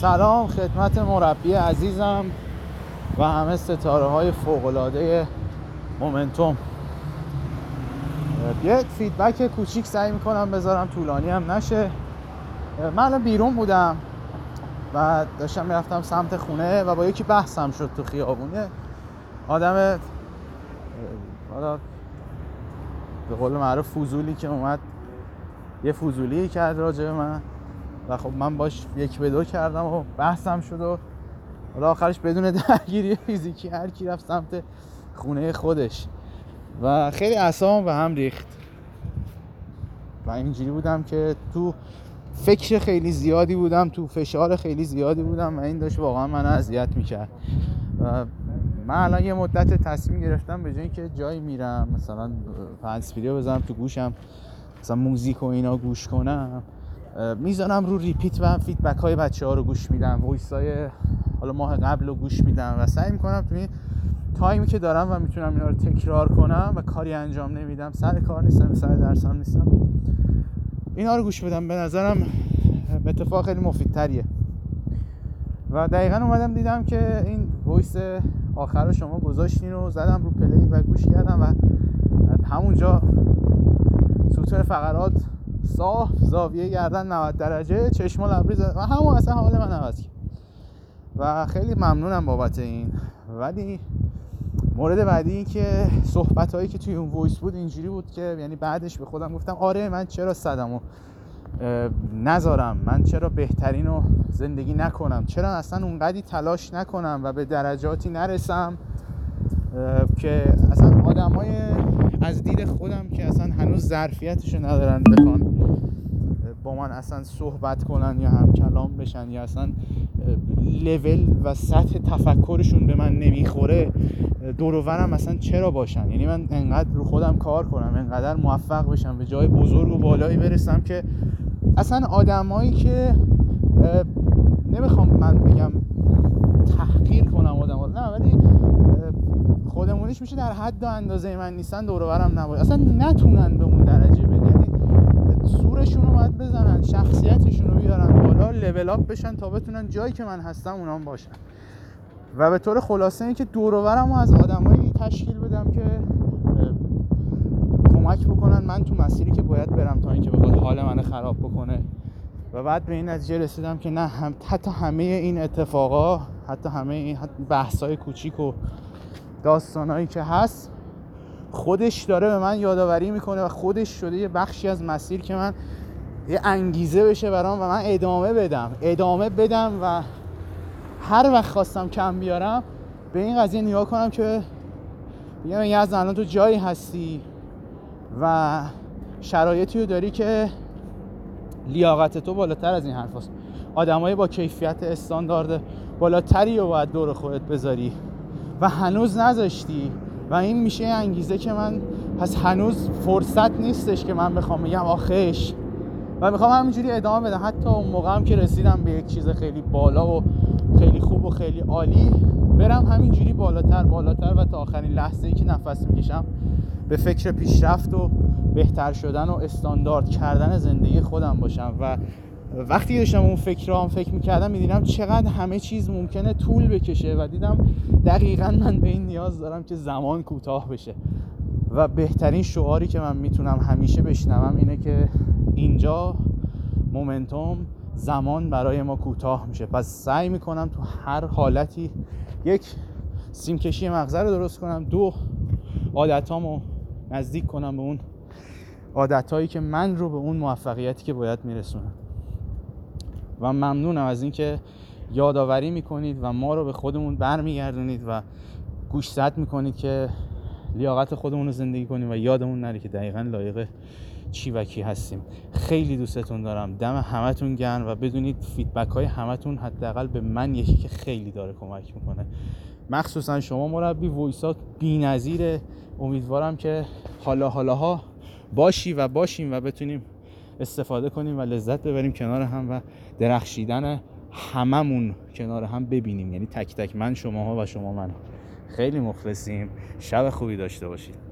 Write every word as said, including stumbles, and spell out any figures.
سلام خدمت مربی عزیزم و همه ستاره های فوق‌العاده مومنتوم. یه فیدبک کوچیک سعی میکنم بذارم، طولانی هم نشه. من الان بیرون بودم و داشتم میرفتم سمت خونه و با یکی بحثم شد تو خیابونه. آدم حالا به قول معروف فضولی که اومد یه فضولی کرد راجع به من و خب من باش یک به دو کردم و بحثم شد و حالا آخرش بدون درگیری فیزیکی هر کی رفت سمت خونه خودش و خیلی اعصابم به هم ریخت و اینجوری بودم که تو فکر خیلی زیادی بودم، تو فشار خیلی زیادی بودم و این داشت واقعا منو اذیت میکرد. و من الان یه مدت تصمیم گرفتم به جای اینکه جایی میرم مثلا هندزفری رو بزنم تو گوشم، مثلا موزیک و اینا گوش کنم، میذارم رو ریپیت و فیدبک های بچه ها رو گوش میدم، وایس های حالا ماه قبل رو گوش میدم و سعی میکنم تو این تایمی که دارم و میتونم اینا رو تکرار کنم و کاری انجام نمیدم، سر کار نیستم، سر درسم نیستم، اینا رو گوش بدم. به نظرم اتفاق خیلی مفیدتریه. و دقیقاً اومدم دیدم که این وایس آخر رو شما گذاشتین و زدم رو پلی و گوش کردم و همونجا ستون فقرات صاف، زاویه گردن نود درجه، چشما لبریز و همون اصلا حال من عوض کرد و خیلی ممنونم بابت این. ولی مورد بعدی این که صحبتایی که توی اون وایس بود اینجوری بود که یعنی بعدش به خودم گفتم آره من چرا صدمو نذارم، من چرا بهترین رو زندگی نکنم، چرا اصلا اونقدی تلاش نکنم و به درجاتی نرسم که اصلا آدمای از دید خودم که اصلا هنوز ظرفیتشو ندارن بخوان با من اصلا صحبت کنن یا هم کلام بشن یا اصلا لول و سطح تفکرشون به من نمیخوره، دور و برم اصلا چرا باشن. یعنی من انقدر رو خودم کار کنم، انقدر موفق بشم، به جای بزرگ و بالایی برسم که اصلا آدمایی که نمیخوام من بگم تحقیر کنم آدما، نه، ولی خودمونیش میشه در حد و اندازه من نیستن، دور و برم نباشه، اصلا نتونن به اون درجه بدن. یعنی سورشون رو باید بزنن، شخصیتشون رو بیارن بالا، لول اپ بشن تا بتونن جایی که من هستم اونا هم باشن. و به طور خلاصه این که دور و برم رو از آدمایی تشکیل بدم که کمک بکنن من تو مسیری که باید برم تا اینکه بخواد حال من خراب بکنه. و بعد به این نتیجه رسیدم که نه، هم حتی همه این اتفاقا، حتی همه این بحث‌های کوچیک و داستانایی که هست خودش داره به من یادآوری میکنه و خودش شده یه بخشی از مسیر که من یه انگیزه بشه برام و من ادامه بدم ادامه بدم و هر وقت خواستم کم بیارم به این قضیه نگاه کنم که بگم یزد الان تو جایی هستی و شرایطی رو داری که لیاقت تو بالاتر از این حرف هست. آدمای با کیفیت استاندارد بالاتری رو باید دور خودت بذاری و هنوز نذاشتی و این میشه انگیزه که من پس هنوز فرصت نیستش که من بخوام بگم آخش و میخوام همینجوری ادامه بدم. حتی اون موقع هم که رسیدم به یک چیز خیلی بالا و خیلی خوب و خیلی عالی، برم همینجوری بالاتر بالاتر و تا آخرین لحظه‌ای که نفس میکشم به فکر پیشرفت و بهتر شدن و استاندارد کردن زندگی خودم باشم. و وقتی داشتم اون فکرام فکر میکردم میدیدم چقدر همه چیز ممکنه طول بکشه و دیدم دقیقاً من به این نیاز دارم که زمان کوتاه بشه و بهترین شعاری که من میتونم همیشه بشنوم اینه که اینجا مومنتوم، زمان برای ما کوتاه میشه. پس سعی میکنم تو هر حالتی یک سیمکشی مغز رو درست کنم، دو عادتامو نزدیک کنم به اون عادتایی که من رو به اون موفقیتی که باید میرسونم. و ممنونم از اینکه یادآوری میکنید و ما رو به خودمون برمیگردونید و گوشزد میکنید که لیاقت خودمون رو زندگی کنیم و یادمون نره که دقیقاً لایق چی و کی هستیم. خیلی دوستتون دارم، دم همتون گرم و بدونید فیدبک های همتون حداقل به من یکی که خیلی داره کمک میکنه، مخصوصا شما مربی. وایسات بی‌نظیره. امیدوارم که حالا حالاها باشی و باشیم و بتونیم استفاده کنیم و لذت ببریم کنار هم و درخشیدن هممون کنار هم ببینیم، یعنی تک تک من شماها و شما من. خیلی مخلصیم. شب خوبی داشته باشید.